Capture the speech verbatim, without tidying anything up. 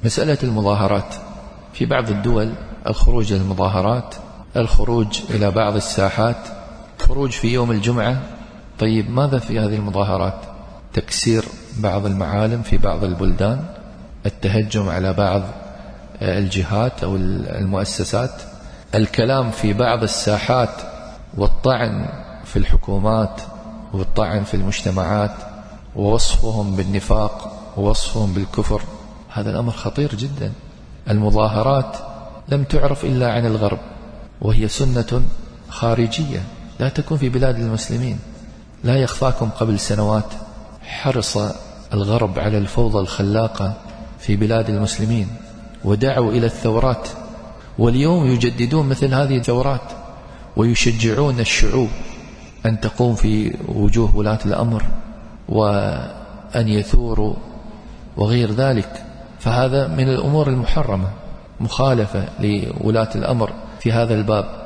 مسألة المظاهرات في بعض الدول، الخروج للمظاهرات، الخروج إلى بعض الساحات، خروج في يوم الجمعة. طيب ماذا في هذه المظاهرات؟ تكسير بعض المعالم في بعض البلدان، التهجم على بعض الجهات أو المؤسسات، الكلام في بعض الساحات والطعن في الحكومات والطعن في المجتمعات ووصفهم بالنفاق ووصفهم بالكفر. هذا الأمر خطير جدا. المظاهرات لم تعرف إلا عن الغرب، وهي سنة خارجية لا تكون في بلاد المسلمين. لا يخفاكم قبل سنوات حرص الغرب على الفوضى الخلاقة في بلاد المسلمين ودعوا إلى الثورات، واليوم يجددون مثل هذه الثورات ويشجعون الشعوب أن تقوم في وجوه ولاة الأمر وأن يثوروا وغير ذلك. فهذا من الأمور المحرمة، مخالفة لولاة الأمر في هذا الباب.